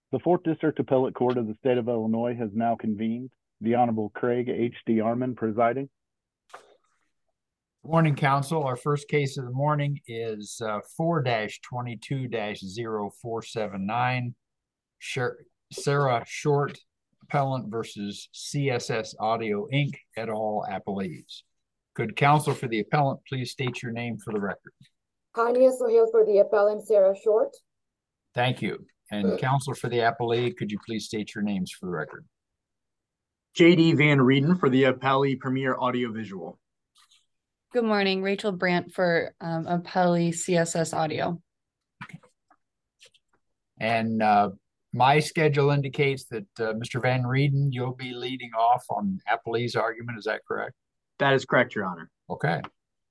The Fourth District Appellate Court of the State of Illinois has now convened. The Honorable Craig H.D. Armon presiding. Good morning, Council. Our first case of the morning is 4-22-0479, Sarah Short, Appellant versus CSS Audio, Inc., et al., Appellees. Could Counsel for the Appellant please state your name for the record? Hania Sohail for the Appellant, Sarah Short. Thank you. And Counsel for the Appellee, could you please state your names for the record? J.D. Van Rieden for the Appellee Premier Audiovisual. Good morning, Rachel Brandt for Appellee CSS Audio. And my schedule indicates that Mr. Van Rieden, you'll be leading off on Appellee's argument. Is that correct? That is correct, Your Honor. Okay.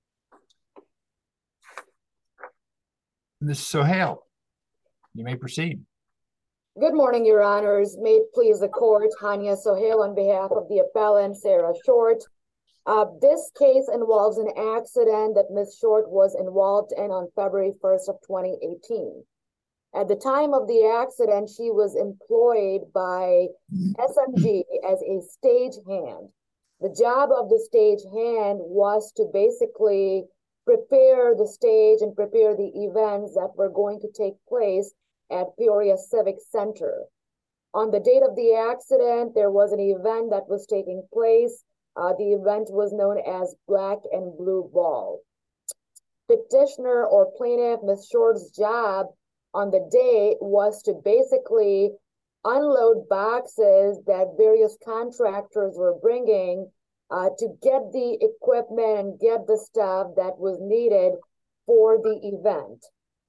Ms. Sohail, you may proceed. Good morning, Your Honors. May it please the court, Hania Sohail on behalf of the appellant, Sarah Short. This case involves an accident that Ms. Short was involved in on February 1st of 2018. At the time of the accident, she was employed by SMG as a stagehand. The job of the stagehand was to basically prepare the stage and prepare the events that were going to take place at Peoria Civic Center. On the date of the accident, there was an event that was taking place. The event was known as Black and Blue Ball. Petitioner or plaintiff, Ms. Short's job on the day was to basically unload boxes that various contractors were bringing to get the equipment and get the stuff that was needed for the event.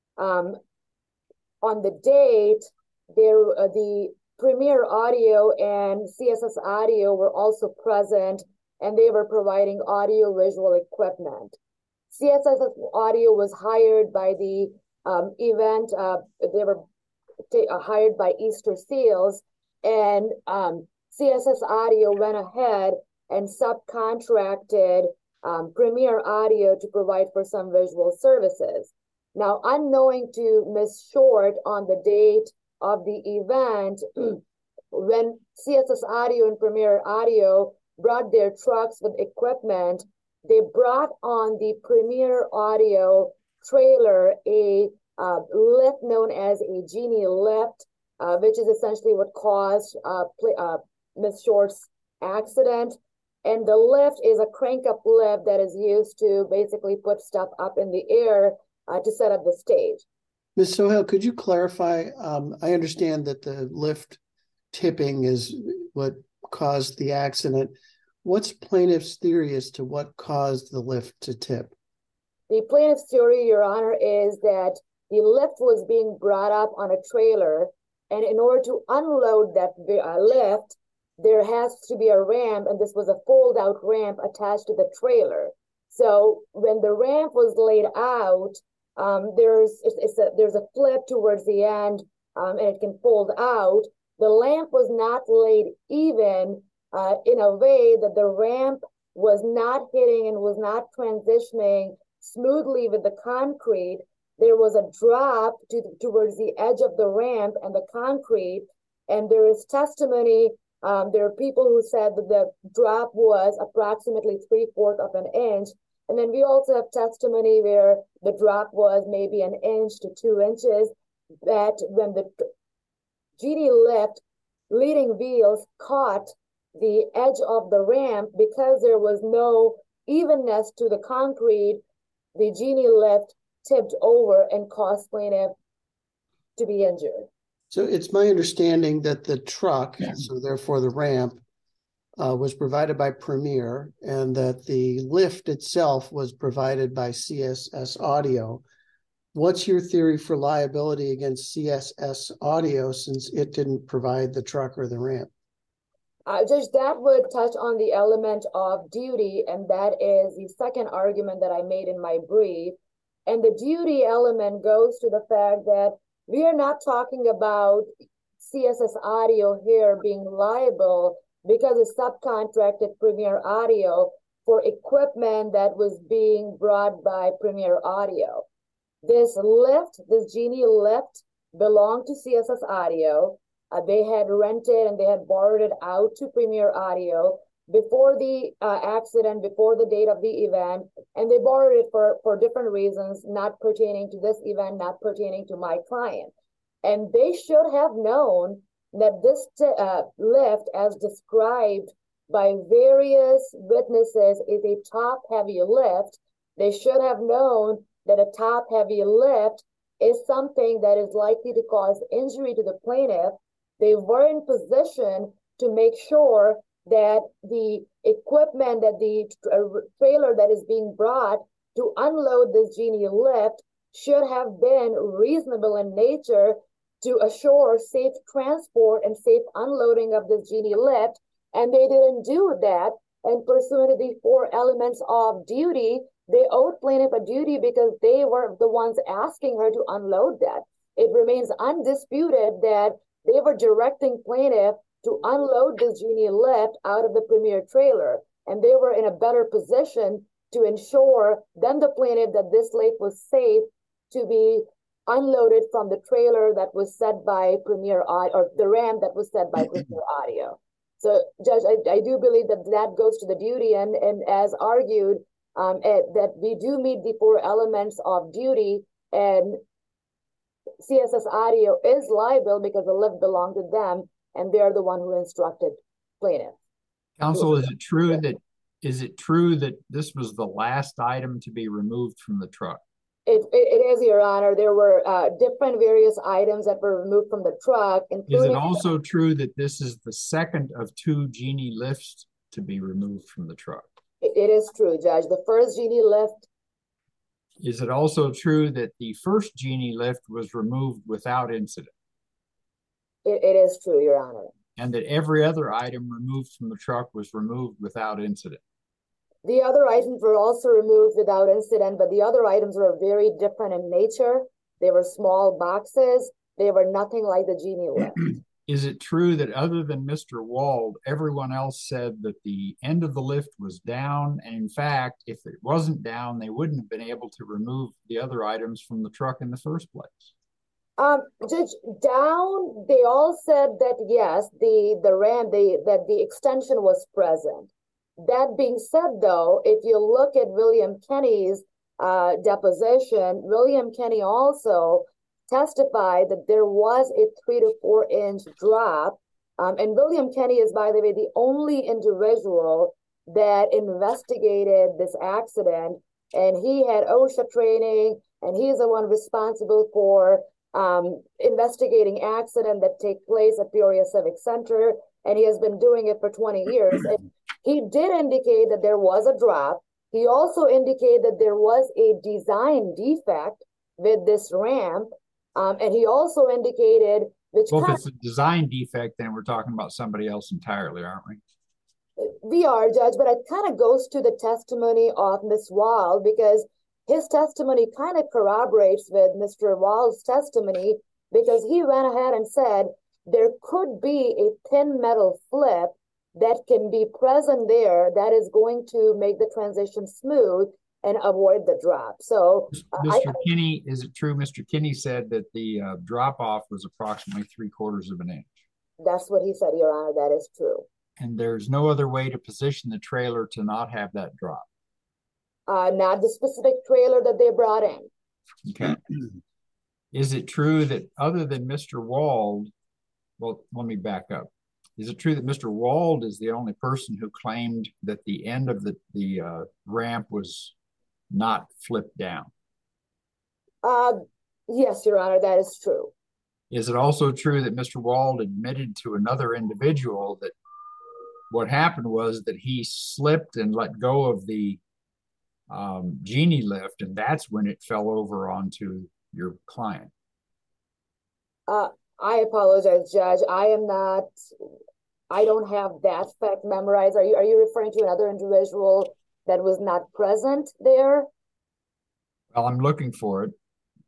On the date, the Premier Audio and CSS Audio were also present, and they were providing audio-visual equipment. CSS Audio was hired by the event. They were hired by Easter Seals, and CSS Audio went ahead and subcontracted Premier Audio to provide for some visual services. Now, unknowing to Ms. Short on the date of the event, when CSS Audio and Premier Audio brought their trucks with equipment, they brought on the Premier Audio trailer a lift known as a Genie lift, which is essentially what caused Ms. Short's accident. And the lift is a crank-up lift that is used to basically put stuff up in the air to set up the stage. Ms. Sohail, could you clarify? I understand that the lift tipping is what caused the accident. What's plaintiff's theory as to what caused the lift to tip? The plaintiff's theory, Your Honor, is that the lift was being brought up on a trailer, and in order to unload that lift, there has to be a ramp, and this was a fold-out ramp attached to the trailer. So when the ramp was laid out, there's a flip towards the end, and it can fold out. The lamp was not laid even in a way that the ramp was not hitting and was not transitioning smoothly with the concrete. There was a drop towards the edge of the ramp and the concrete, and there is testimony. There are people who said that the drop was approximately 3/4 of an inch. And then we also have testimony where the drop was maybe 1 inch to 2 inches, that when the Genie lift leading wheels caught the edge of the ramp, because there was no evenness to the concrete, the Genie lift tipped over and caused plaintiff to be injured. So it's my understanding that the truck, so therefore the ramp, was provided by Premier, and that the lift itself was provided by CSS Audio. What's your theory for liability against CSS Audio since it didn't provide the truck or the ramp? Judge, that would touch on the element of duty, and that is the second argument that I made in my brief. And the duty element goes to the fact that we are not talking about CSS Audio here being liable because it subcontracted Premier Audio for equipment that was being brought by Premier Audio. This Genie lift belonged to CSS Audio. They had rented and they had borrowed it out to Premier Audio before the accident, before the date of the event, and they borrowed it for different reasons, not pertaining to this event, not pertaining to my client. And they should have known that this lift, as described by various witnesses, is a top-heavy lift. They should have known that a top-heavy lift is something that is likely to cause injury to the plaintiff. They were in position to make sure that the equipment, that the trailer that is being brought to unload this Genie lift should have been reasonable in nature to assure safe transport and safe unloading of this Genie lift. And they didn't do that. And pursuant to the 4 elements of duty, they owed plaintiff a duty because they were the ones asking her to unload that. It remains undisputed that they were directing plaintiff to unload this Genie lift out of the Premier trailer. And they were in a better position to ensure than the plaintiff that this lift was safe to be unloaded from the trailer that was set by Premier Audio, or the ramp that was set by Premier Audio. So, Judge, I do believe that that goes to the duty, and as argued, that we do meet the 4 elements of duty, and CSS Audio is liable because the lift belonged to them, and they're the one who instructed plaintiff. Counsel, is it true that this was the last item to be removed from the truck? It is, Your Honor. There were different various items that were removed from the truck, including... Is it also true that this is the second of 2 Genie lifts to be removed from the truck? It is true, Judge. The first Genie lift... Is it also true that the first Genie lift was removed without incident? It is true, Your Honor. And that every other item removed from the truck was removed without incident? The other items were also removed without incident, but the other items were very different in nature. They were small boxes. They were nothing like the Genie lift. Is it true that other than Mr. Wald, everyone else said that the end of the lift was down? And in fact, if it wasn't down, they wouldn't have been able to remove the other items from the truck in the first place. Judge, down, they all said that yes, the ramp, that the extension was present. That being said, though, if you look at William Kenny's deposition, William Kenny also testified that there was a 3 to 4 inch drop. And William Kenny is, by the way, the only individual that investigated this accident. And he had OSHA training, and he's the one responsible for investigating accidents that take place at Peoria Civic Center. And he has been doing it for 20 years. And he did indicate that there was a drop. He also indicated that there was a design defect with this ramp. And he also indicated, well, if it's a design defect, then we're talking about somebody else entirely, aren't we? We are, Judge, but it kind of goes to the testimony of Ms. Wald, because his testimony kind of corroborates with Mr. Wald's testimony, because he went ahead and said there could be a thin metal flip that can be present there that is going to make the transition smooth and avoid the drop. So, Mr. Kinney, is it true Mr. Kinney said that the drop-off was approximately 3/4 of an inch? That's what he said, Your Honor. That is true. And there's no other way to position the trailer to not have that drop? Not the specific trailer that they brought in. Okay. Is it true that other than Mr. Wald, well, let me back up. Is it true that Mr. Wald is the only person who claimed that the end of the ramp was not flipped down? Yes, Your Honor, that is true. Is it also true that Mr. Wald admitted to another individual that what happened was that he slipped and let go of the Genie lift, and that's when it fell over onto your client? I apologize, Judge. I don't have that fact memorized. Are you referring to another individual that was not present there? Well, I'm looking for it.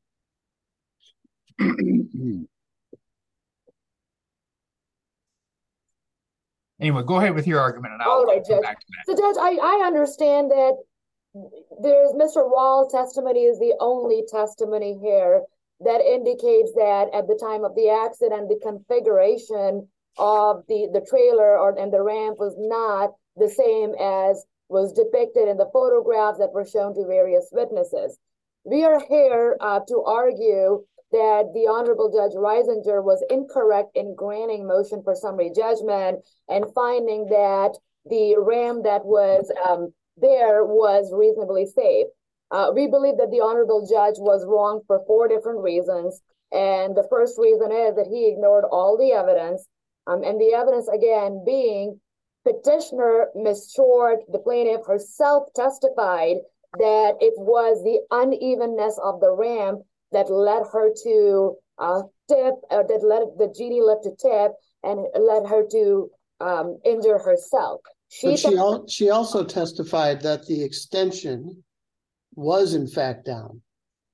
Anyway, go ahead with your argument, and I'll come back to that. So, Judge, I understand that there's Mr. Wald's testimony is the only testimony here. that indicates that at the time of the accident, the configuration of the trailer and the ramp was not the same as was depicted in the photographs that were shown to various witnesses. We are here to argue that the Honorable Judge Reisinger was incorrect in granting motion for summary judgment and finding that the ramp that was there was reasonably safe. We believe that the Honorable Judge was wrong for 4 different reasons. And the first reason is that he ignored all the evidence. And the evidence, again, being petitioner, Ms. Short, the plaintiff herself, testified that it was the unevenness of the ramp that led her to tip, that led the genie lift to tip and led her to injure herself. She also testified that the extension was in fact down.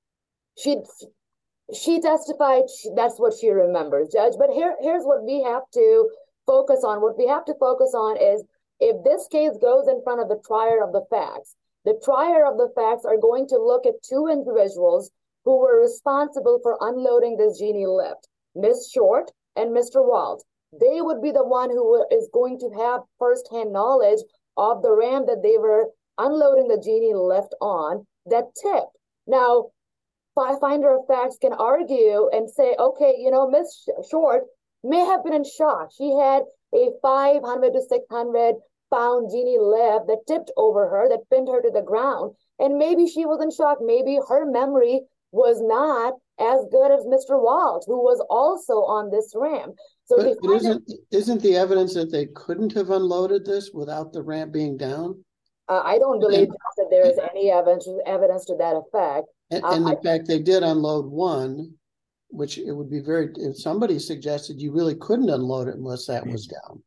She testified that's what she remembers, Judge. But here's what we have to focus on. What we have to focus on is if this case goes in front of the trier of the facts are going to look at 2 individuals who were responsible for unloading this genie lift, Ms. Short and Mr. Wald. They would be the one who is going to have firsthand knowledge of the ramp that they were unloading the genie lift on that tipped. Now, finder of facts can argue and say, okay, Ms. Short may have been in shock. She had a 500 to 600 pound genie lift that tipped over her, that pinned her to the ground. And maybe she was in shock. Maybe her memory was not as good as Mr. Wald, who was also on this ramp. So isn't the evidence that they couldn't have unloaded this without the ramp being down? I don't believe that there is any evidence to that effect. And in fact, they did unload one, which it would be if somebody suggested you really couldn't unload it unless that was down.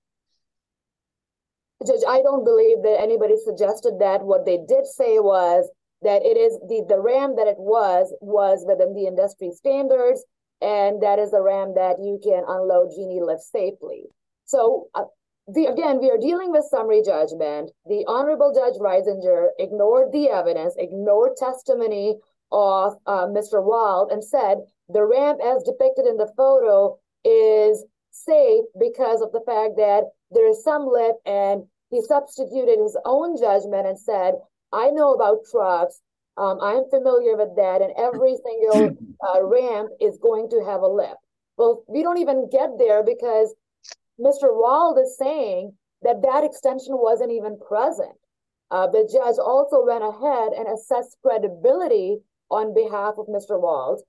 Judge, I don't believe that anybody suggested that. What they did say was that it is the ramp that it was within the industry standards, and that is a ramp that you can unload genie lift safely. So we are dealing with summary judgment. The Honorable Judge Reisinger ignored the evidence, ignored testimony of Mr. Wald, and said the ramp as depicted in the photo is safe because of the fact that there is some lip, and he substituted his own judgment and said, I know about trucks, I'm familiar with that, and every single ramp is going to have a lip. Well, we don't even get there because Mr. Wald is saying that extension wasn't even present. The judge also went ahead and assessed credibility on behalf of Mr. Wald.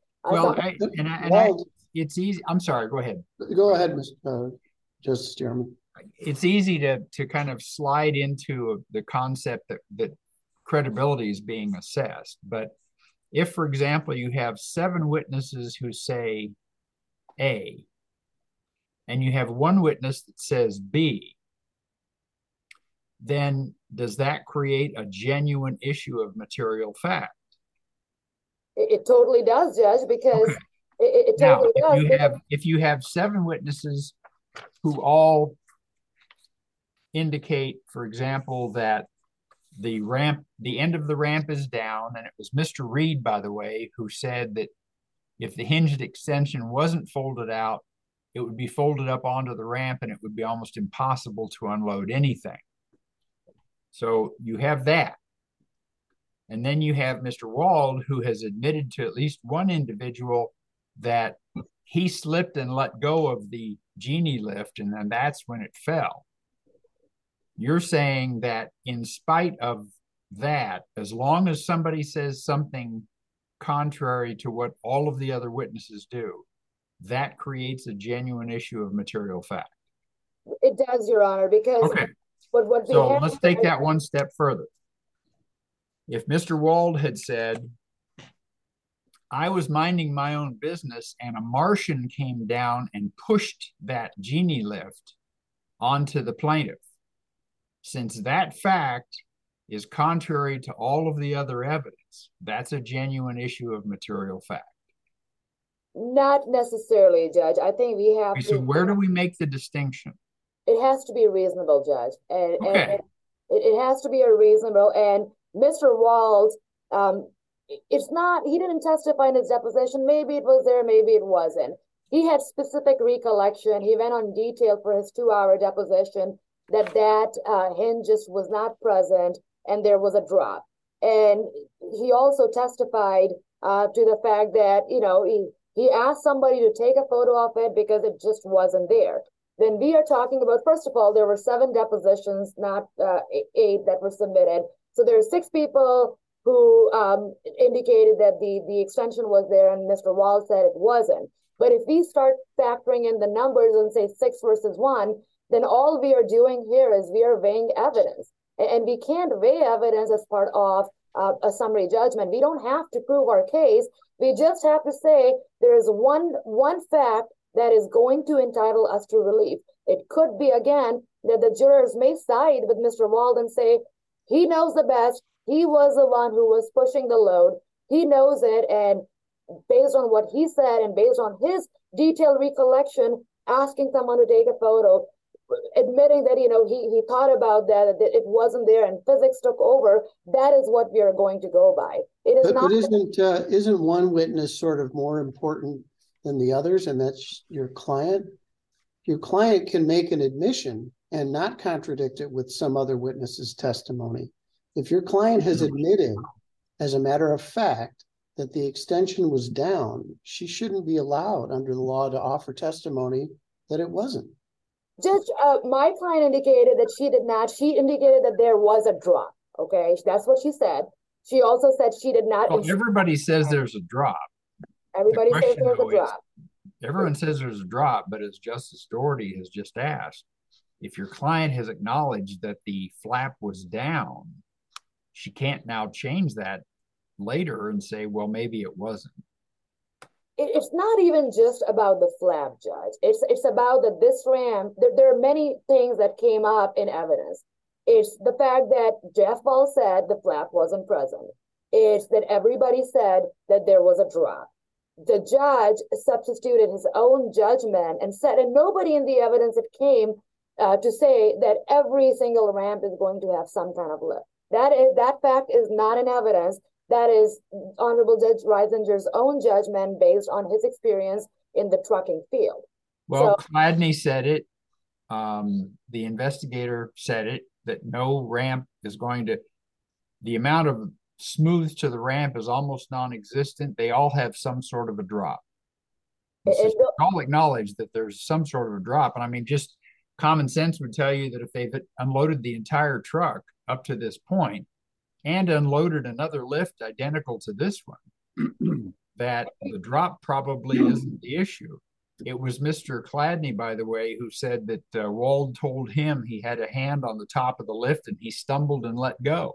It's easy. I'm sorry. Go ahead. Go ahead, Mr. Justice Chairman. It's easy to kind of slide into the concept that credibility is being assessed. But if, for example, you have 7 witnesses who say A, and you have 1 witness that says B, then does that create a genuine issue of material fact? It totally does, Judge, because okay. it totally does. If you have 7 witnesses who all indicate, for example, that the end of the ramp is down, and it was Mr. Reed, by the way, who said that if the hinged extension wasn't folded out, it would be folded up onto the ramp and it would be almost impossible to unload anything. So you have that. And then you have Mr. Wald, who has admitted to at least 1 individual that he slipped and let go of the genie lift, and then that's when it fell. You're saying that in spite of that, as long as somebody says something contrary to what all of the other witnesses do, that creates a genuine issue of material fact. It does, Your Honor, because okay. So let's take that one step further. If Mr. Wald had said, I was minding my own business and a Martian came down and pushed that genie lift onto the plaintiff, since that fact is contrary to all of the other evidence, that's a genuine issue of material fact. Not necessarily, Judge. I think we have to. So where do we make the distinction? It has to be reasonable, Judge. And okay. it has to be a reasonable. And Mr. Wald, it's not, he didn't testify in his deposition. Maybe it was there, maybe it wasn't. He had specific recollection. He went on detail for his 2-hour deposition that hinge just was not present and there was a drop. And he also testified to the fact that, he asked somebody to take a photo of it because it just wasn't there. Then we are talking about, first of all, there were 7 depositions, not 8 that were submitted. So there are 6 people who indicated that the extension was there, and Mr. Wald said it wasn't. But if we start factoring in the numbers and say 6 versus 1, then all we are doing here is we are weighing evidence. And we can't weigh evidence as part of a summary judgment. We don't have to prove our case. We just have to say there is one fact that is going to entitle us to relief. It could be, again, that the jurors may side with Mr. Wald and say, he knows the best. He was the one who was pushing the load. He knows it. And based on what he said and based on his detailed recollection, asking someone to take a photo, admitting that, he thought about that it wasn't there and physics took over, that is what we are going to go by. It is not. But isn't one witness sort of more important than the others, and that's your client? Your client can make an admission and not contradict it with some other witness's testimony. If your client has admitted, as a matter of fact, that the extension was down, she shouldn't be allowed under the law to offer testimony that it wasn't. Judge, my client indicated that she did not. She indicated that there was a drop. Okay, that's what she said. She also said she did not. Well, everybody says there's a drop. Everybody says there's a drop. Everyone says there's a drop, but as Justice Doherty has just asked, if your client has acknowledged that the flap was down, she can't now change that later and say, well, maybe it wasn't. It's not even just about the flap, Judge. It's about that this ramp, there are many things that came up in evidence. It's the fact that Jeff Ball said the flap wasn't present. It's that everybody said that there was a drop. The judge substituted his own judgment and said, and nobody in the evidence that came to say that every single ramp is going to have some kind of lift. That fact is not in evidence. That is Honorable Judge Reisinger's own judgment based on his experience in the trucking field. Well, Chladni said it. The investigator said it, that no ramp is going to, the amount of smooth to the ramp is almost non-existent. They all have some sort of a drop. All acknowledge that there's some sort of a drop. And I mean, just common sense would tell you that if they've unloaded the entire truck up to this point, and unloaded another lift identical to this one, that the drop probably isn't the issue. It was Mr. Chladni, by the way, who said that Wald told him he had a hand on the top of the lift and he stumbled and let go.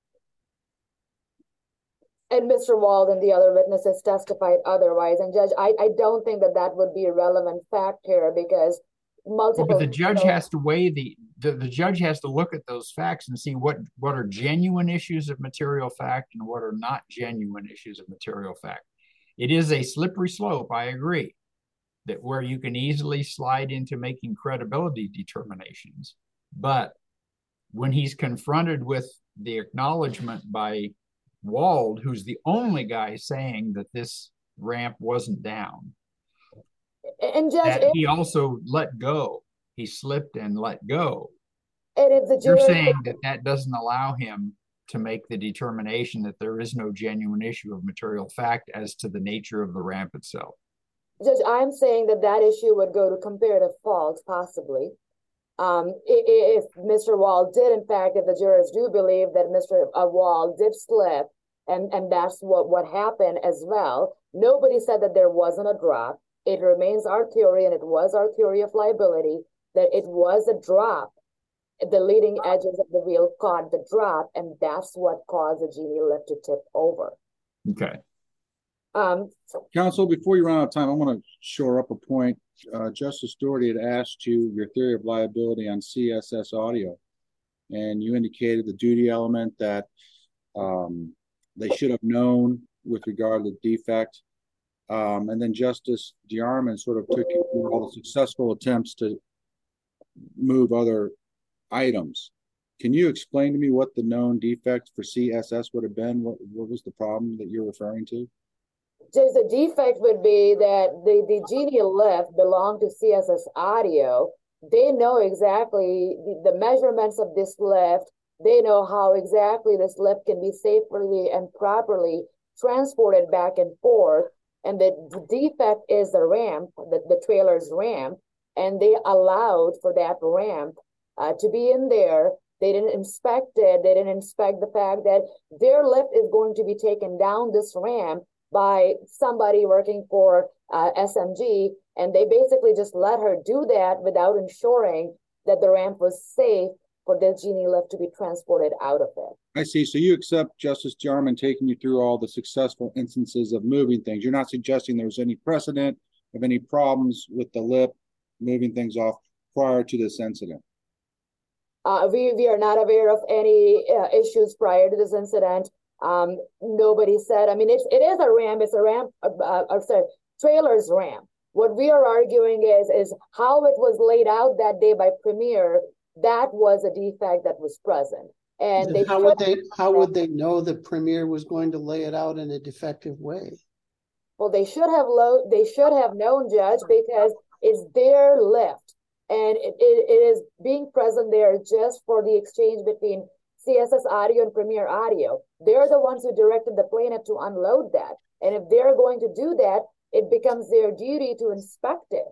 And Mr. Wald and the other witnesses testified otherwise. And Judge, I don't think that would be a relevant fact here because multiple. Well, but the judge has to weigh the judge has to look at those facts and see what are genuine issues of material fact and what are not genuine issues of material fact. It is a slippery slope, I agree, that where you can easily slide into making credibility determinations. But when he's confronted with the acknowledgement by Wald, who's the only guy saying that this ramp wasn't down, and Judge, he also let go. He slipped and let go. And if the You're saying that doesn't allow him to make the determination that there is no genuine issue of material fact as to the nature of the ramp itself. Judge, I'm saying that issue would go to comparative fault, possibly. If Mr. Wald did, in fact, if the jurors do believe that Mr. Wald did slip, and that's what happened as well, nobody said that there wasn't a drop. It remains our theory, and it was our theory of liability, that it was a drop. The leading edges of the wheel caught the drop, and that's what caused the genie lift to tip over. Okay. Counsel, before you run out of time, I want to shore up a point. Justice Doherty had asked you your theory of liability on CSS audio, and you indicated the duty element that they should have known with regard to the defect. And then Justice DeArmond sort of took you through all the successful attempts to move other items. Can you explain to me what the known defect for CSS would have been? What was the problem that you're referring to? Just the defect would be that the Genie lift belonged to CSS Audio. They know exactly the measurements of this lift. They know how exactly this lift can be safely and properly transported back and forth. And the defect is the ramp, the trailer's ramp. And they allowed for that ramp to be in there. They didn't inspect it. They didn't inspect the fact that their lift is going to be taken down this ramp by somebody working for SMG, and they basically just let her do that without ensuring that the ramp was safe for the Genie lift to be transported out of it. I see. So you accept Justice Jarman taking you through all the successful instances of moving things. You're not suggesting there was any precedent of any problems with the lift moving things off prior to this incident? We are not aware of any issues prior to this incident. Nobody said, I mean, it is a ramp, it's a ramp, sorry, trailer's ramp. What we are arguing is how it was laid out that day by Premier. That was a defect that was present. And how would they know that Premier was going to lay it out in a defective way? Well, they should have known, Judge, because it's their lift. And it is being present there just for the exchange between CSS Audio and Premier Audio. They're the ones who directed the plaintiff to unload that. And if they're going to do that, it becomes their duty to inspect it.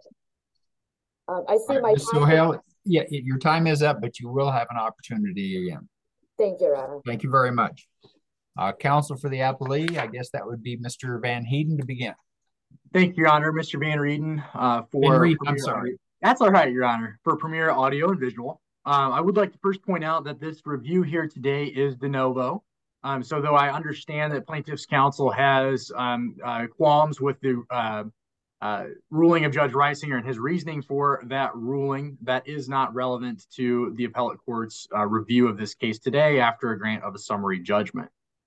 I see my Ms. Sohail, yeah, your time is up, but you will have an opportunity again. Thank you, Your Honor. Thank you very much. Counsel for the appellee, I guess that would be Mr. Van Heeden to begin. Thank you, Your Honor. Mr. Van Rieden I'm sorry. That's all right, Your Honor. For Premier Audio and Visual. I would like to first point out that this review here today is de novo. So though I understand that plaintiff's counsel has qualms with the ruling of Judge Reisinger and his reasoning for that ruling, that is not relevant to the appellate court's review of this case today after a grant of a summary judgment.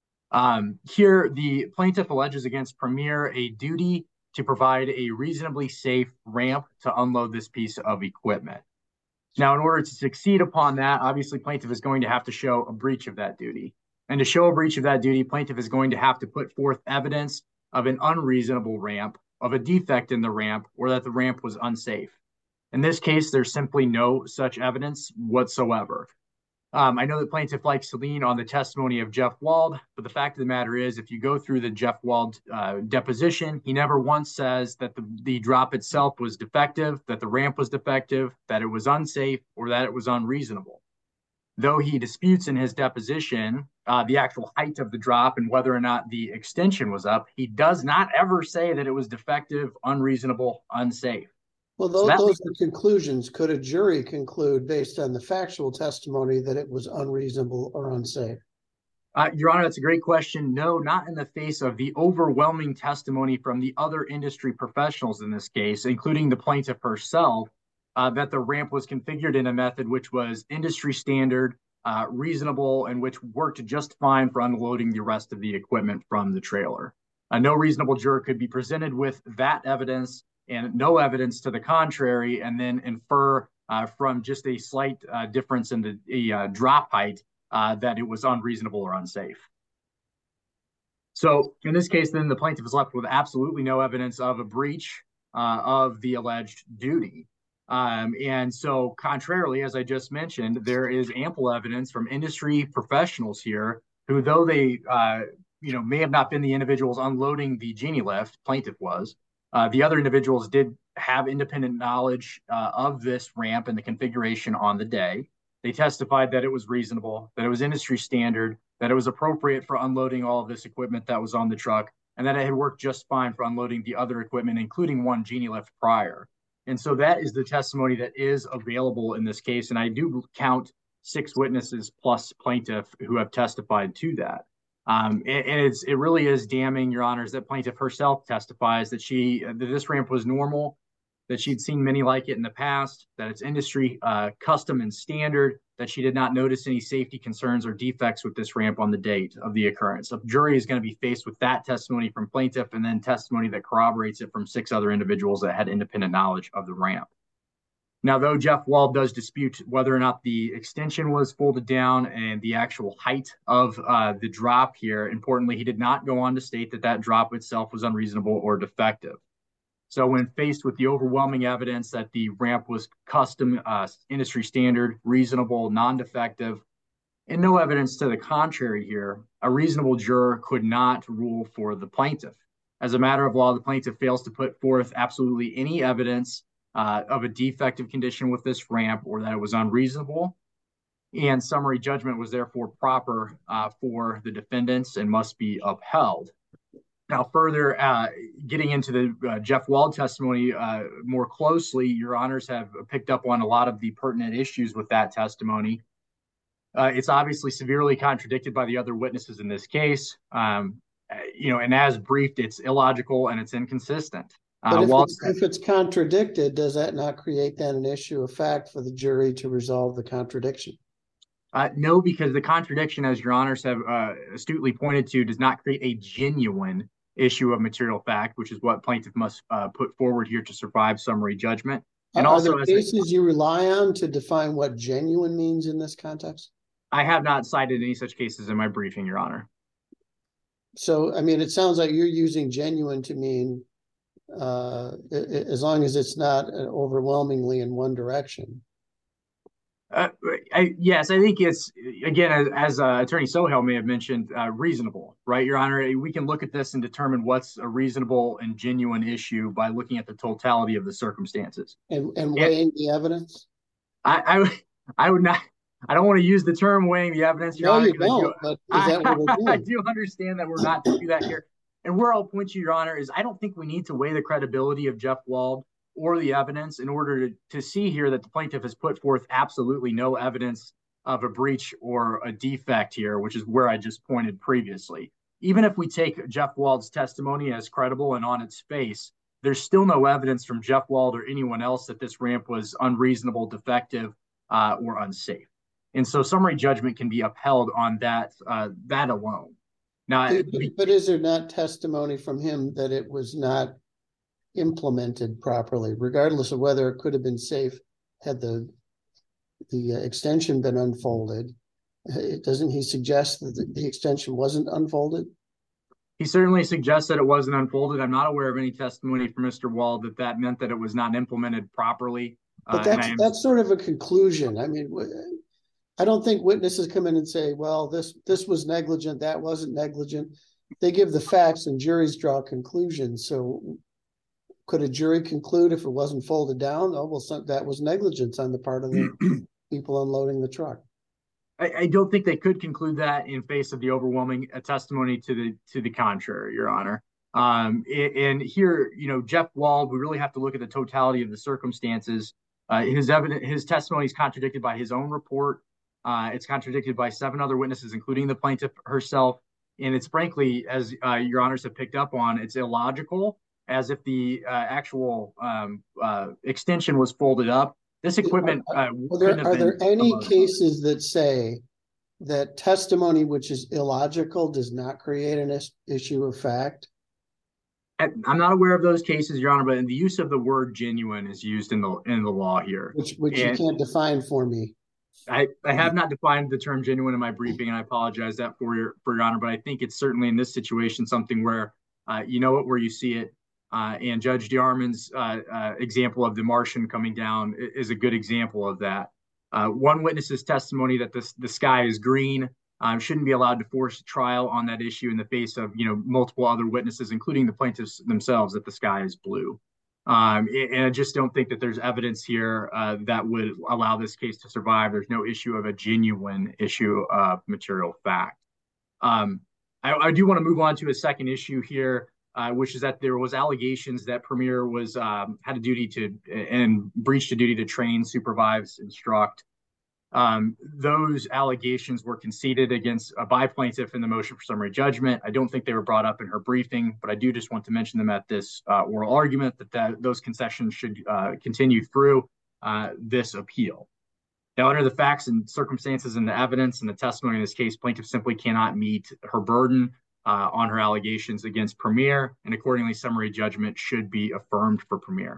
Here, the plaintiff alleges against Premier a duty to provide a reasonably safe ramp to unload this piece of equipment. Now, in order to succeed upon that, obviously plaintiff is going to have to show a breach of that duty. And to show a breach of that duty, plaintiff is going to have to put forth evidence of an unreasonable ramp, of a defect in the ramp, or that the ramp was unsafe. In this case, there's simply no such evidence whatsoever. I know that plaintiff likes to lean on the testimony of Jeff Wald, but the fact of the matter is, if you go through the Jeff Wald deposition, he never once says that the drop itself was defective, that the ramp was defective, that it was unsafe, or that it was unreasonable. Though he disputes in his deposition the actual height of the drop and whether or not the extension was up, he does not ever say that it was defective, unreasonable, unsafe. Well, those are conclusions. Could a jury conclude based on the factual testimony that it was unreasonable or unsafe? Your Honor, that's a great question. No, not in the face of the overwhelming testimony from the other industry professionals in this case, including the plaintiff herself, that the ramp was configured in a method which was industry standard, reasonable, and which worked just fine for unloading the rest of the equipment from the trailer. No reasonable juror could be presented with that evidence and no evidence to the contrary, and then infer from just a slight difference in the drop height that it was unreasonable or unsafe. So in this case, then the plaintiff is left with absolutely no evidence of a breach of the alleged duty. And so contrarily, as I just mentioned, there is ample evidence from industry professionals here who, though they may have not been the individuals unloading the Genie lift, plaintiff was, the other individuals did have independent knowledge of this ramp and the configuration on the day. They testified that it was reasonable, that it was industry standard, that it was appropriate for unloading all of this equipment that was on the truck, and that it had worked just fine for unloading the other equipment, including one Genie lift prior. And so that is the testimony that is available in this case. And I do count 6 witnesses plus plaintiff who have testified to that. It really is damning, Your Honors, that plaintiff herself testifies that this ramp was normal, that she'd seen many like it in the past, that it's industry custom and standard, that she did not notice any safety concerns or defects with this ramp on the date of the occurrence. So the jury is going to be faced with that testimony from plaintiff and then testimony that corroborates it from 6 other individuals that had independent knowledge of the ramp. Now, though Jeff Wald does dispute whether or not the extension was folded down and the actual height of the drop here, importantly, he did not go on to state that that drop itself was unreasonable or defective. So when faced with the overwhelming evidence that the ramp was custom, industry standard, reasonable, non-defective, and no evidence to the contrary here, a reasonable juror could not rule for the plaintiff. As a matter of law, the plaintiff fails to put forth absolutely any evidence of a defective condition with this ramp or that it was unreasonable. And summary judgment was therefore proper for the defendants and must be upheld. Now, further getting into the Jeff Wald testimony more closely, your honors have picked up on a lot of the pertinent issues with that testimony. It's obviously severely contradicted by the other witnesses in this case. And as briefed, it's illogical and it's inconsistent. But if it's contradicted, does that not create then an issue of fact for the jury to resolve the contradiction? No, because the contradiction, as your honors have astutely pointed to, does not create a genuine issue of material fact, which is what plaintiff must put forward here to survive summary judgment. And are there cases you rely on to define what genuine means in this context? I have not cited any such cases in my briefing, your honor. So, I mean, it sounds like you're using genuine to mean as long as it's not overwhelmingly in one direction. Yes, I think it's, again, as Attorney Sohail may have mentioned, reasonable, right, your honor? We can look at this and determine what's a reasonable and genuine issue by looking at the totality of the circumstances. And weighing the evidence? I would not. I don't want to use the term weighing the evidence, your honor. You don't, but is that what we're doing? I do understand that we're not to do that here. And where I'll point you, your honor, is I don't think we need to weigh the credibility of Jeff Wald or the evidence in order to see here that the plaintiff has put forth absolutely no evidence of a breach or a defect here, which is where I just pointed previously. Even if we take Jeff Wald's testimony as credible and on its face, there's still no evidence from Jeff Wald or anyone else that this ramp was unreasonable, defective, or unsafe. And so summary judgment can be upheld on that alone. Now, but is there not testimony from him that it was not implemented properly, regardless of whether it could have been safe had the extension been unfolded? Doesn't he suggest that the extension wasn't unfolded? He certainly suggests that it wasn't unfolded. I'm not aware of any testimony from Mr. Wald that meant that it was not implemented properly. But that's sort of a conclusion. I mean, I don't think witnesses come in and say, well, this was negligent, that wasn't negligent. They give the facts and juries draw conclusions. So could a jury conclude if it wasn't folded down? Oh, well, that was negligence on the part of the people unloading the truck. I don't think they could conclude that in face of the overwhelming testimony to the contrary, your honor. And here, Jeff Wald, we really have to look at the totality of the circumstances. His testimony is contradicted by his own report. It's contradicted by 7 other witnesses, including the plaintiff herself. And it's frankly, as your honors have picked up on, it's illogical, as if the actual extension was folded up. This equipment are there any cases that say that testimony which is illogical does not create an issue of fact? I'm not aware of those cases, your honor, but the use of the word genuine is used in the law here. Which you can't define for me. I have not defined the term genuine in my briefing, and I apologize that for your honor, but I think it's certainly in this situation something where you know it where you see it. And Judge DeArmond's example of the Martian coming down is a good example of that. One witness's testimony that the sky is green shouldn't be allowed to force a trial on that issue in the face of multiple other witnesses, including the plaintiffs themselves, that the sky is blue. And I just don't think that there's evidence here that would allow this case to survive. There's no issue of a genuine issue of material fact. I do want to move on to a second issue here, which is that there was allegations that Premier was had a duty to and breached a duty to train, supervise, instruct. Those allegations were conceded against by plaintiff in the motion for summary judgment. I don't think they were brought up in her briefing, but I do just want to mention them at this oral argument that those concessions should continue through this appeal. Now, under the facts and circumstances and the evidence and the testimony in this case, plaintiff simply cannot meet her burden on her allegations against Premier, and accordingly, summary judgment should be affirmed for Premier.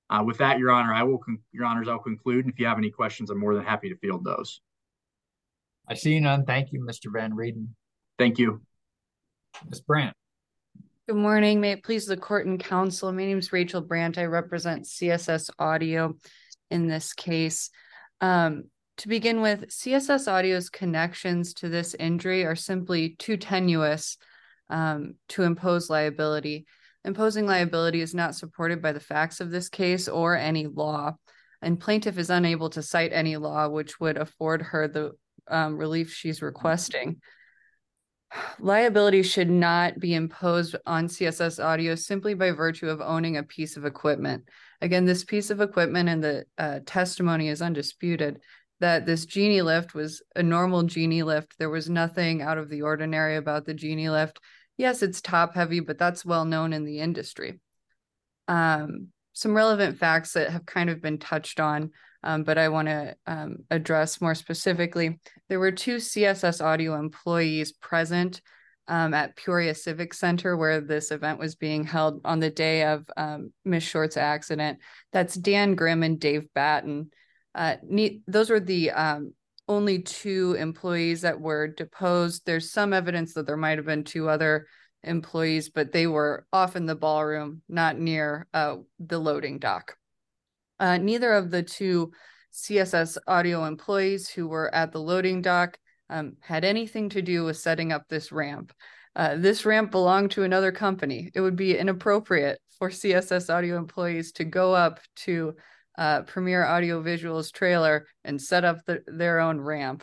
With that, Your Honor, Your Honors, I'll conclude. And if you have any questions, I'm more than happy to field those. I see none. Thank you, Mr. Van Rieden. Thank you. Ms. Brandt. Good morning. May it please the court and counsel. My name is Rachel Brandt. I represent CSS Audio in this case. To begin with, CSS Audio's connections to this injury are simply too tenuous to impose liability. Imposing liability is not supported by the facts of this case or any law, and plaintiff is unable to cite any law which would afford her the relief she's requesting. Liability should not be imposed on CSS Audio simply by virtue of owning a piece of equipment. Again, this piece of equipment and the testimony is undisputed that this Genie lift was a normal Genie lift. There was nothing out of the ordinary about the Genie lift. Yes, it's top heavy, but that's well known in the industry. Some relevant facts that have kind of been touched on, but I want to address more specifically. There were 2 CSS Audio employees present at Peoria Civic Center where this event was being held on the day of Ms. Short's accident. That's Dan Grimm and Dave Batten. Those were the only 2 employees that were deposed. There's some evidence that there might have been 2 other employees, but they were off in the ballroom, not near the loading dock. Neither of the 2 CSS Audio employees who were at the loading dock had anything to do with setting up this ramp. This ramp belonged to another company. It would be inappropriate for CSS Audio employees to go up to Premier Audio Visual's trailer and set up their own ramp.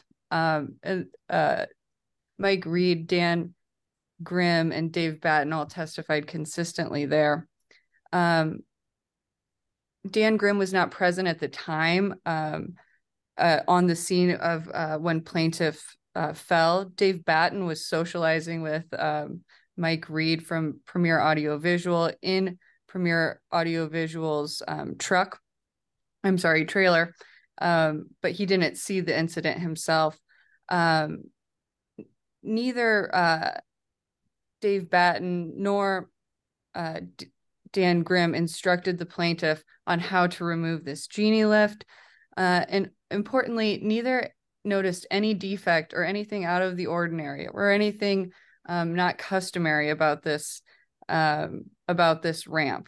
Mike Reed, Dan Grimm, and Dave Batten all testified consistently there. Dan Grimm was not present at the time on the scene of when plaintiff fell. Dave Batten was socializing with Mike Reed from Premier Audio Visual in Premier Audio Visual's trailer, but he didn't see the incident himself. Neither Dave Batten nor Dan Grimm instructed the plaintiff on how to remove this Genie lift. And importantly, neither noticed any defect or anything out of the ordinary or anything not customary about this ramp.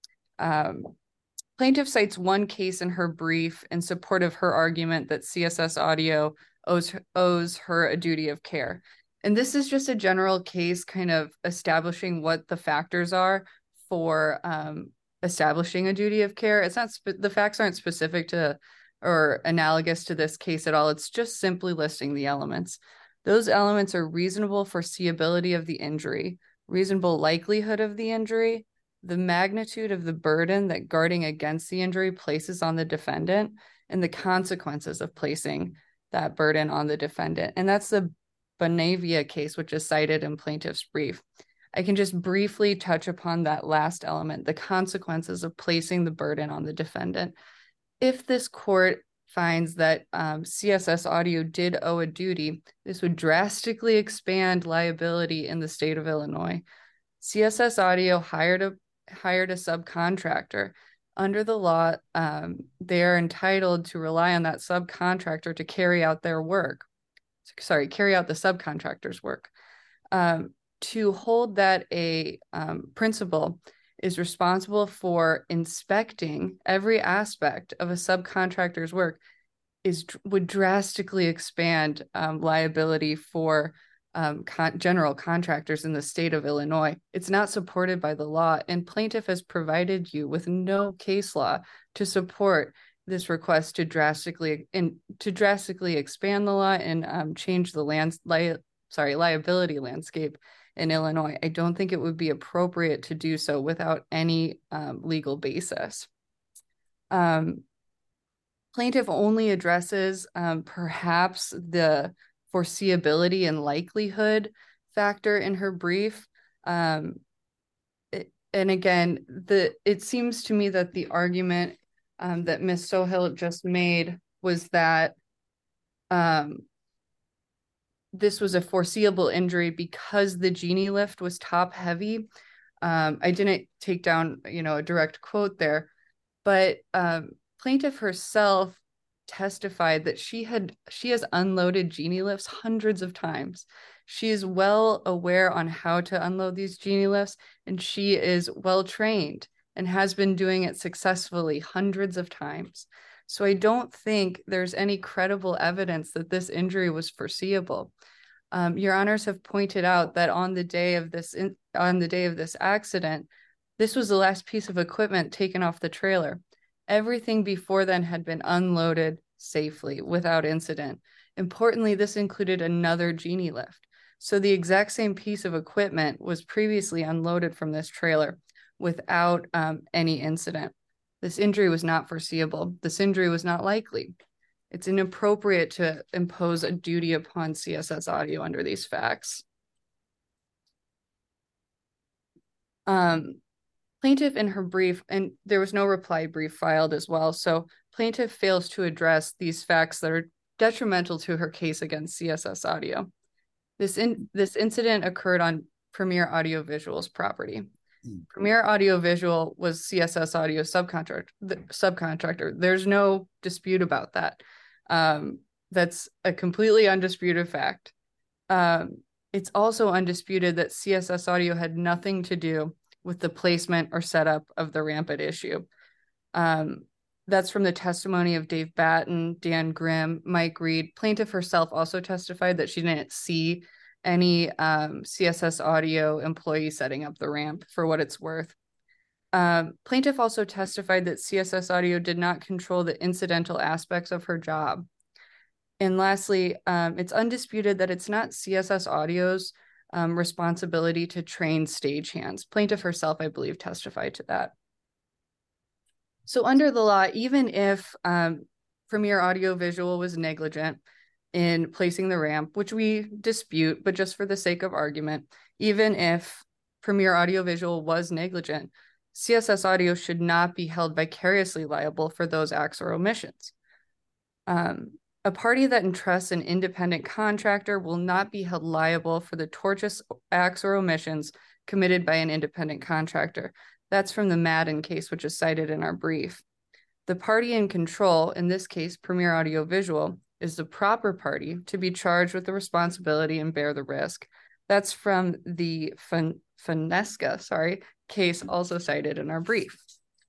Plaintiff cites one case in her brief in support of her argument that CSS Audio owes her a duty of care. And this is just a general case kind of establishing what the factors are for establishing a duty of care. It's not the facts aren't specific to or analogous to this case at all. It's just simply listing the elements. Those elements are reasonable foreseeability of the injury, reasonable likelihood of the injury, the magnitude of the burden that guarding against the injury places on the defendant, and the consequences of placing that burden on the defendant. And that's the Bonavia case, which is cited in plaintiff's brief. I can just briefly touch upon that last element, the consequences of placing the burden on the defendant. If this court finds that CSS Audio did owe a duty, this would drastically expand liability in the state of Illinois. CSS Audio hired a subcontractor. Under the law, they're entitled to rely on that subcontractor to carry out their work. Carry out the subcontractor's work. To hold that a principal is responsible for inspecting every aspect of a subcontractor's work would drastically expand liability for general contractors in the state of Illinois. It's not supported by the law, and plaintiff has provided you with no case law to support this request to drastically expand the law and change the liability landscape in Illinois. I don't think it would be appropriate to do so without any legal basis. Plaintiff only addresses perhaps the foreseeability and likelihood factor in her brief. And again, it seems to me that the argument that Ms. Sohill just made was that this was a foreseeable injury because the Genie lift was top heavy. I didn't take down, a direct quote there, But plaintiff herself testified that she has unloaded Genie lifts hundreds of times. She is well aware on how to unload these Genie lifts, and she is well trained and has been doing it successfully hundreds of times. So I don't think there's any credible evidence that this injury was foreseeable. Your honors have pointed out that on the day of this accident, this was the last piece of equipment taken off the trailer. Everything before then had been unloaded safely without incident. Importantly, this included another Genie lift. So the exact same piece of equipment was previously unloaded from this trailer without any incident. This injury was not foreseeable. This injury was not likely. It's inappropriate to impose a duty upon CSS Audio under these facts. Plaintiff in her brief, and there was no reply brief filed as well, so plaintiff fails to address these facts that are detrimental to her case against CSS Audio. This incident occurred on Premier Audiovisual's property. Premier Audiovisual was CSS Audio subcontractor. There's no dispute about that. That's a completely undisputed fact. It's also undisputed that CSS Audio had nothing to do with the placement or setup of the ramp at issue. That's from the testimony of Dave Batten, Dan Grimm, Mike Reed. Plaintiff herself also testified that she didn't see any CSS Audio employee setting up the ramp, for what it's worth. Plaintiff also testified that CSS Audio did not control the incidental aspects of her job. And lastly, it's undisputed that it's not CSS Audio's responsibility to train stagehands. Plaintiff herself, I believe, testified to that. So under the law, even if Premier Audiovisual was negligent in placing the ramp, which we dispute, but just for the sake of argument, even if Premier Audiovisual was negligent, CSS Audio should not be held vicariously liable for those acts or omissions. A party that entrusts an independent contractor will not be held liable for the tortious acts or omissions committed by an independent contractor. That's from the Madden case, which is cited in our brief. The party in control, in this case, Premier Audiovisual, is the proper party to be charged with the responsibility and bear the risk. That's from the Finesca, case also cited in our brief.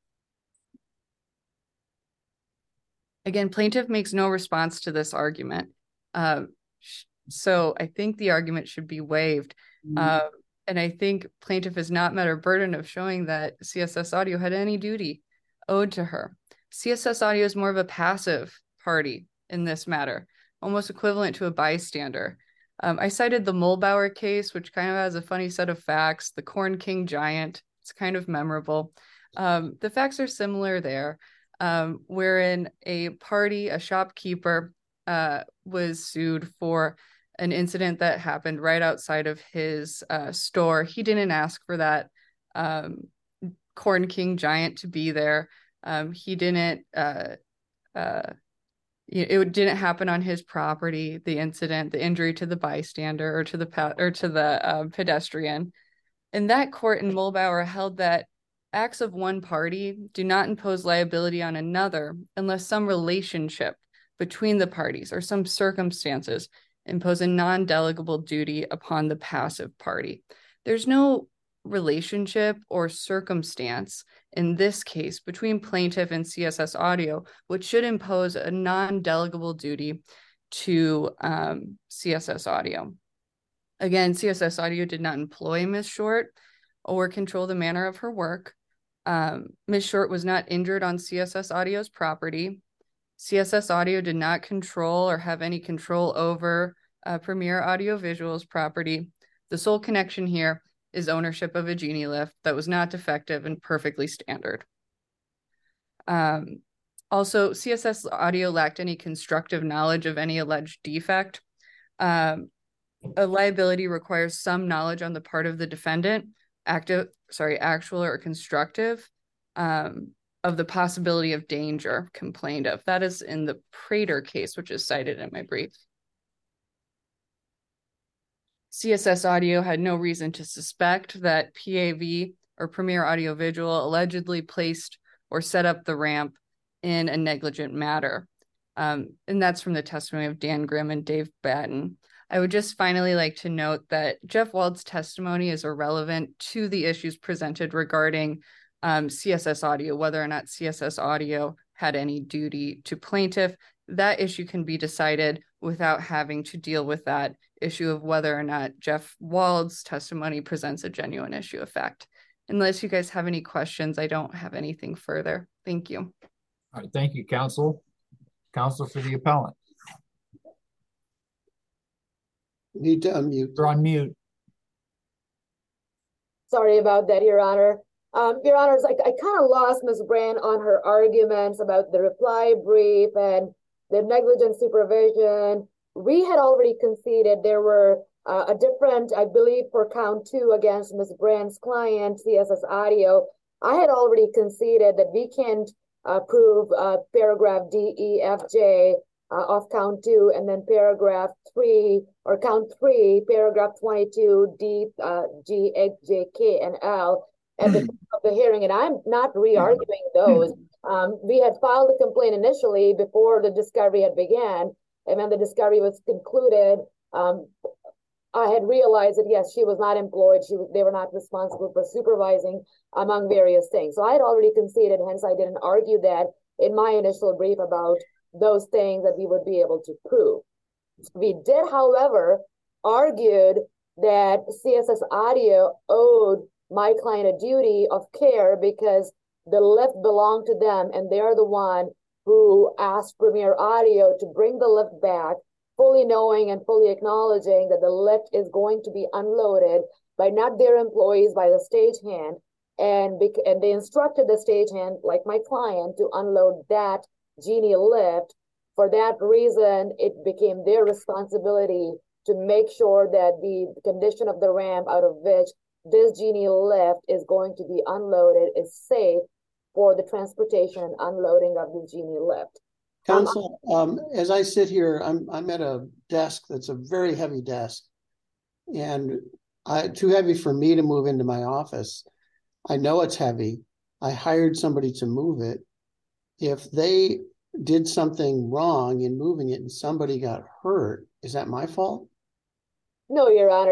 Again, plaintiff makes no response to this argument. So I think the argument should be waived. And I think plaintiff has not met her burden of showing that CSS Audio had any duty owed to her. CSS Audio is more of a passive party in this matter, almost equivalent to a bystander. I cited the Muhlbauer case, which kind of has a funny set of facts, the Corn King Giant. It's kind of memorable. The facts are similar there, wherein a shopkeeper, was sued for an incident that happened right outside of his store. He didn't ask for that Corn King Giant to be there. He didn't, it didn't happen on his property, the incident, the injury to the bystander or to the pedestrian. And that court in Muhlbauer held that acts of one party do not impose liability on another unless some relationship between the parties or some circumstances impose a non-delegable duty upon the passive party. There's no relationship or circumstance in this case between plaintiff and CSS Audio, which should impose a non-delegable duty to CSS Audio. Again, CSS Audio did not employ Ms. Short or control the manner of her work. Ms. Short was not injured on CSS Audio's property. CSS Audio did not control or have any control over Premier Audiovisual's property. The sole connection here is ownership of a Genie lift that was not defective and perfectly standard. Also, CSS Audio lacked any constructive knowledge of any alleged defect. A liability requires some knowledge on the part of the defendant, actual or constructive, of the possibility of danger complained of. That is in the Prater case, which is cited in my brief. CSS Audio had no reason to suspect that PAV or Premier Audiovisual allegedly placed or set up the ramp in a negligent manner. And that's from the testimony of Dan Grimm and Dave Batten. I would just finally like to note that Jeff Wald's testimony is irrelevant to the issues presented regarding CSS Audio, whether or not CSS Audio had any duty to plaintiff. That issue can be decided without having to deal with that issue of whether or not Jeff Wald's testimony presents a genuine issue of fact. Unless you guys have any questions, I don't have anything further. Thank you. All right, thank you, counsel. Counsel for the appellant. Need to unmute. You're on mute. Sorry about that, Your Honor. Your Honors, I kind of lost Ms. Brand on her arguments about the reply brief and the negligent supervision. We had already conceded there were a different, I believe, for count 2 against Ms. Brand's client, CSS Audio. I had already conceded that we can't prove paragraph D, E, F, J of count 2, and then paragraph 3, or count 3, paragraph 22, D, G, H, J, K, and L at the time of the hearing, and I'm not re-arguing those. We had filed a complaint initially before the discovery had began, and when the discovery was concluded, I had realized that, yes, she was not employed. They were not responsible for supervising, among various things. So I had already conceded, hence I didn't argue that in my initial brief about those things that we would be able to prove. We did, however, argued that CSS Audio owed my client a duty of care because the lift belonged to them, and they're the one who asked Premier Audio to bring the lift back, fully knowing and fully acknowledging that the lift is going to be unloaded by not their employees, by the stagehand, and they instructed the stagehand, like my client, to unload that Genie lift. For that reason, it became their responsibility to make sure that the condition of the ramp out of which this Genie lift is going to be unloaded is safe for the transportation and unloading of the Genie lift. Counsel, as I sit here, I'm at a desk that's a very heavy desk, and too heavy for me to move into my office. I know it's heavy. I hired somebody to move it. If they did something wrong in moving it and somebody got hurt, is that my fault? No, Your Honor.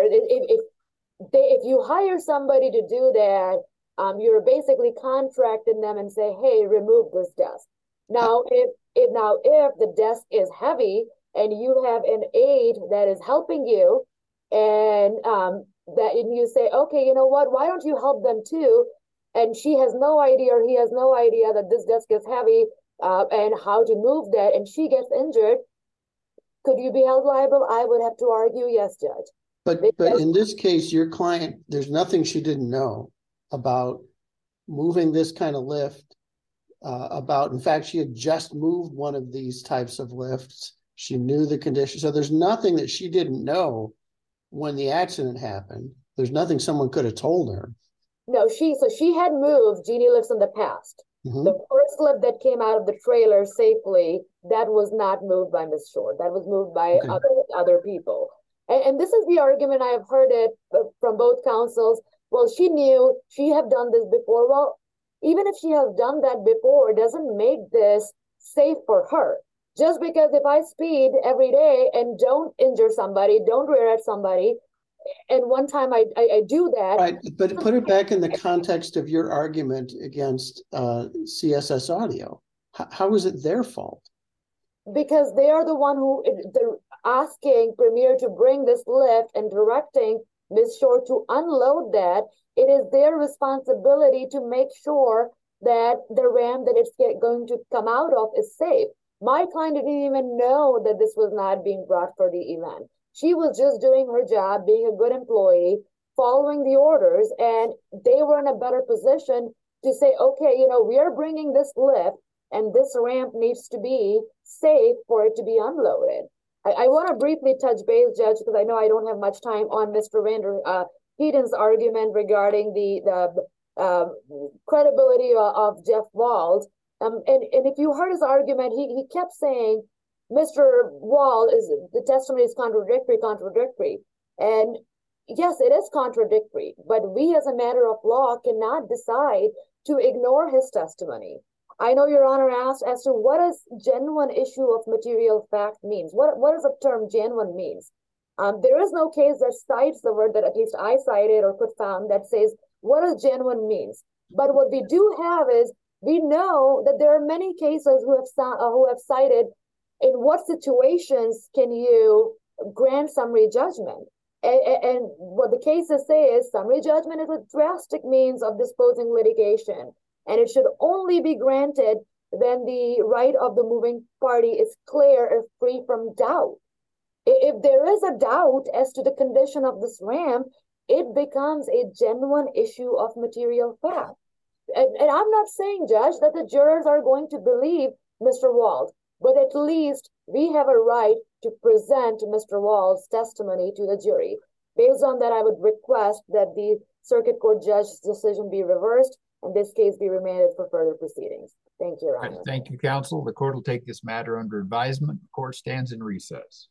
If you hire somebody to do that, you're basically contracting them and say, "Hey, remove this desk." Now, if the desk is heavy and you have an aide that is helping you, and you say, "Okay, you know what? Why don't you help them too?" And she has no idea, or he has no idea that this desk is heavy and how to move that, and she gets injured, could you be held liable? I would have to argue, yes, Judge. But in this case, your client, there's nothing she didn't know about moving this kind of lift. In fact, she had just moved one of these types of lifts. She knew the condition. So there's nothing that she didn't know when the accident happened. There's nothing someone could have told her. No, she had moved Genie lifts in the past. Mm-hmm. The first lift that came out of the trailer safely, that was not moved by Ms. Short. That was moved by other people. And this is the argument I have heard it from both counsels. Well, she knew she had done this before. Well, even if she has done that before, it doesn't make this safe for her. Just because if I speed every day and don't injure somebody, don't rear at somebody, and one time I do that. Right, but put it back in the context of your argument against CSS Audio. How is it their fault? Because they are the one who, they're asking Premier to bring this lift and directing Ms. Short to unload that. It is their responsibility to make sure that the ramp that it's going to come out of is safe. My client didn't even know that this was not being brought for the event. She was just doing her job, being a good employee, following the orders, and they were in a better position to say, okay, we are bringing this lift and this ramp needs to be safe for it to be unloaded. I want to briefly touch base, Judge, because I know I don't have much time, on Mr. Vander Heden's argument regarding the credibility of Jeff Wald. And if you heard his argument, he kept saying, Mr. Wald, the testimony is contradictory. And yes, it is contradictory, but we as a matter of law cannot decide to ignore his testimony. I know Your Honor asked as to what does genuine issue of material fact means. What does the term genuine means? There is no case that cites the word that at least I cited or could found that says what does genuine means. But what we do have is we know that there are many cases who have cited in what situations can you grant summary judgment. And what the cases say is summary judgment is a drastic means of disposing litigation, and it should only be granted when the right of the moving party is clear and free from doubt. If there is a doubt as to the condition of this ramp, it becomes a genuine issue of material fact. And I'm not saying, Judge, that the jurors are going to believe Mr. Wald, but at least we have a right to present Mr. Wald's testimony to the jury. Based on that, I would request that the circuit court judge's decision be reversed and this case be remanded for further proceedings. Thank you, Your Honor. Thank you, counsel. The court will take this matter under advisement. The court stands in recess.